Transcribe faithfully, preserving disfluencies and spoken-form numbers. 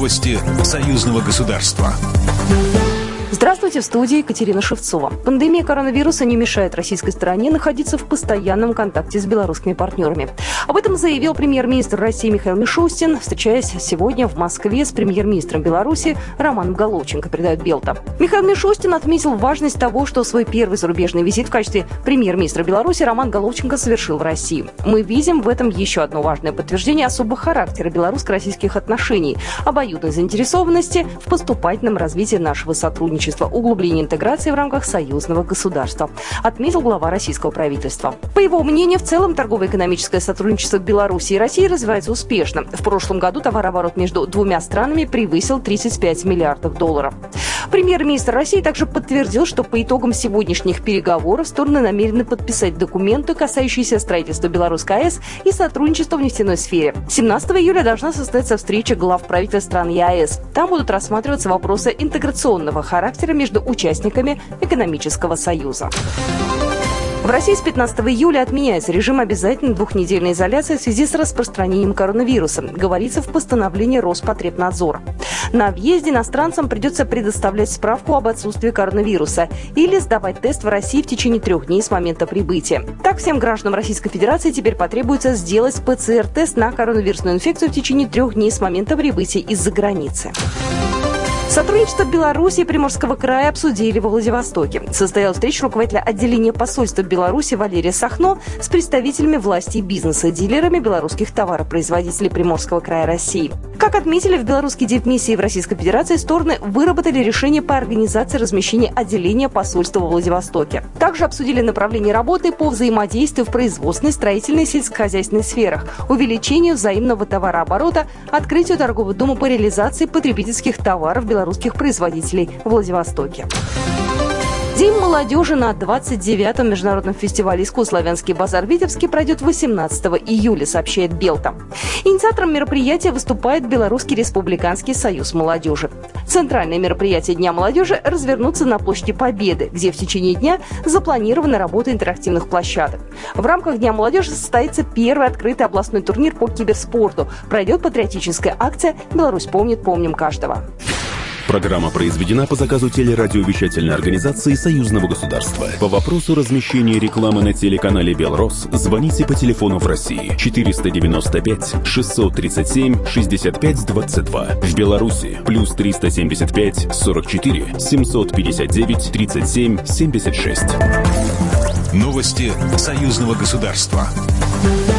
Новости союзного государства. Здравствуйте, в студии Екатерина Шевцова. Пандемия коронавируса не мешает российской стороне находиться в постоянном контакте с белорусскими партнерами. Об этом заявил премьер-министр России Михаил Мишустин, встречаясь сегодня в Москве с премьер-министром Беларуси Романом Головченко, передает Белта. Михаил Мишустин отметил важность того, что свой первый зарубежный визит в качестве премьер-министра Беларуси Роман Головченко совершил в России. Мы видим в этом еще одно важное подтверждение особого характера белорусско-российских отношений, обоюдной заинтересованности в поступательном развитии нашего сотрудничества, углубление интеграции в рамках союзного государства, отметил глава российского правительства. По его мнению, в целом торгово-экономическое сотрудничество Беларуси и России развивается успешно. В прошлом году товарооборот между двумя странами превысил тридцать пять миллиардов долларов. Премьер-министр России также подтвердил, что по итогам сегодняшних переговоров стороны намерены подписать документы, касающиеся строительства Белорусской АЭС и сотрудничества в нефтяной сфере. семнадцатого июля должна состояться встреча глав правительств стран ЕАЭС. Там будут рассматриваться вопросы интеграционного характера между участниками экономического союза. В России с пятнадцатого июля отменяется режим обязательной двухнедельной изоляции в связи с распространением коронавируса, говорится в постановлении Роспотребнадзора. На въезде иностранцам придется предоставлять справку об отсутствии коронавируса или сдавать тест в России в течение трех дней с момента прибытия. Так, всем гражданам Российской Федерации теперь потребуется сделать ПЦР-тест на коронавирусную инфекцию в течение трех дней с момента прибытия из-за границы. Сотрудничество Беларуси и Приморского края обсудили во Владивостоке. Состоялась встреча руководителя отделения посольства Беларуси Валерия Сахно с представителями власти и бизнеса, дилерами белорусских товаропроизводителей Приморского края России. Как отметили в белорусской дипмиссии в Российской Федерации, стороны выработали решение по организации размещения отделения посольства во Владивостоке. Также обсудили направления работы по взаимодействию в производственной, строительной и сельскохозяйственной сферах, увеличению взаимного товарооборота, открытию торгового дома по реализации потребительских товаров белорусских производителей в Владивостоке. День молодежи на двадцать девятом международном фестивале «Искусславянский базар» в Витебске пройдет восемнадцатого июля, сообщает Белта. Инициатором мероприятия выступает Белорусский республиканский союз молодежи. Центральные мероприятия Дня молодежи развернутся на площади Победы, где в течение дня запланирована работа интерактивных площадок. В рамках Дня молодежи состоится первый открытый областной турнир по киберспорту. Пройдет патриотическая акция «Беларусь помнит, помним каждого». Программа произведена по заказу телерадиовещательной организации Союзного государства. По вопросу размещения рекламы на телеканале «Белрос» звоните по телефону в России четыреста девяносто пять шестьсот тридцать семь шестьдесят пять двадцать два. В Беларуси плюс триста семьдесят пять сорок четыре семьсот пятьдесят девять тридцать семь семьдесят шесть. Новости союзного государства.